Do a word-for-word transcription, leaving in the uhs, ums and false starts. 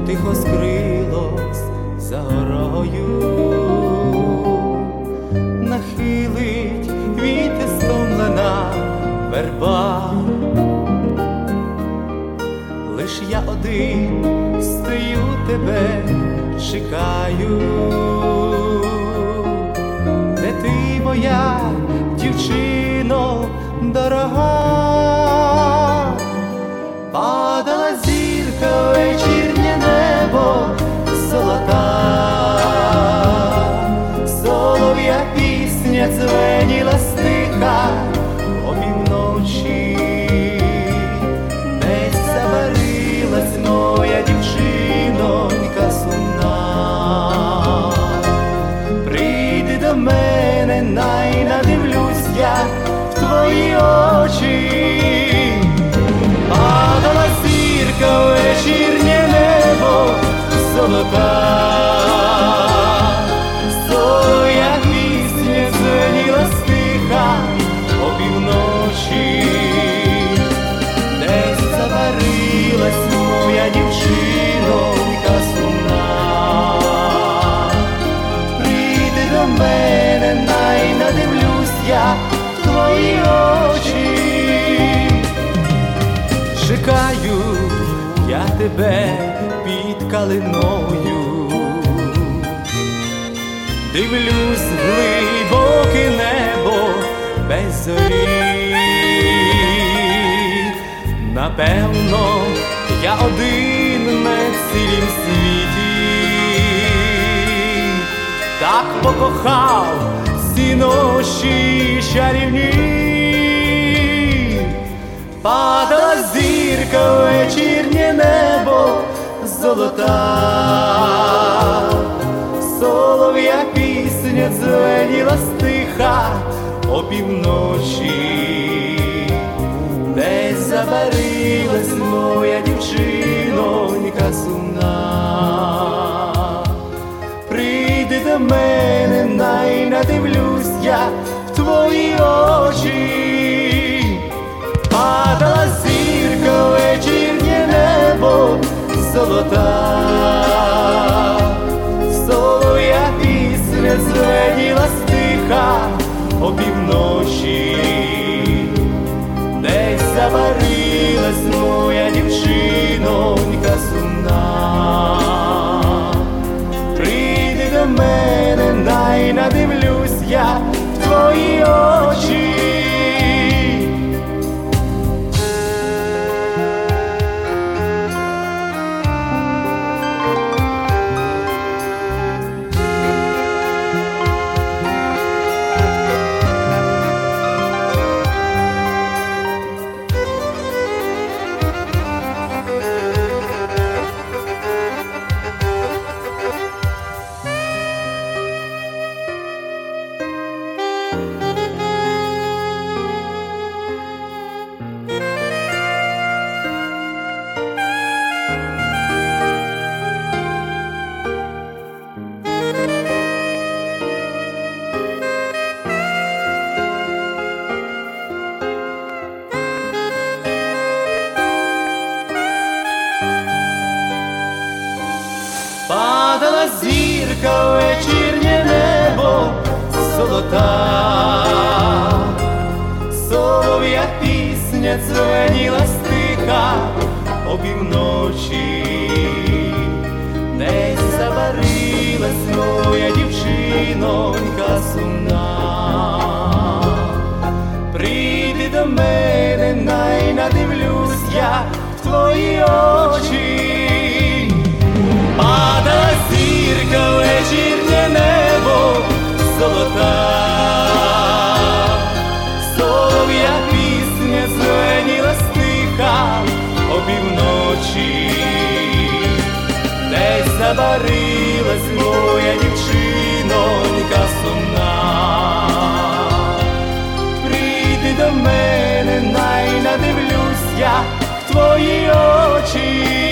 тихо скрилось за горою, нахилить вітер стомлена верба. Лиш я один стою, тебе чекаю. Де ти, моя дівчино дорога? Падала зірка, вечірнє небо золота, солов'я пісня дзвеніла стиха опівночі. Десь заварилась моя дівчинонька сумна. Прийди до мене, най надивлюсь я в твої очі. Падала зірка, вечірнє небо золота, солов'я пісня дзвеніла стиха опівночі. Десь заварилась моя дівчинонька сумна. Прийди до мене, най надивлюсь я в твої очі. Чекаю я тебе під калиною, дивлюсь в глибоке небо без зорі. Напевно, я один на цілім світі, так покохав всі ночі чарівні. Падала зірка, вечірнє небо золота, солов'я пісня дзвеніла стиха опівночі. Десь заварилась моя дівчинонька сумна. Прийди до мене, най надивлюсь я в твої очі. Падала зірка, вечірнє небо золота, солов'я пісня дзвеніла стиха опівночі. Десь заварилась моя дівчинонька сумна. Прийди до мене, най надивлюсь я в твої очі. Падала зірка, вечірнє небо золота, солов'я пісня дзвеніла стиха опівночі. Десь заварилась моя дівчинонька сумна. Прийди до мене, най надивлюсь я в твої очі. Падала зірка, вечірнє небо золота, солов'я пісня дзвеніла стиха опівночі. Десь заварилась моя дівчинонька сумна. Прийди до мене, най надивлюсь я в твої очі.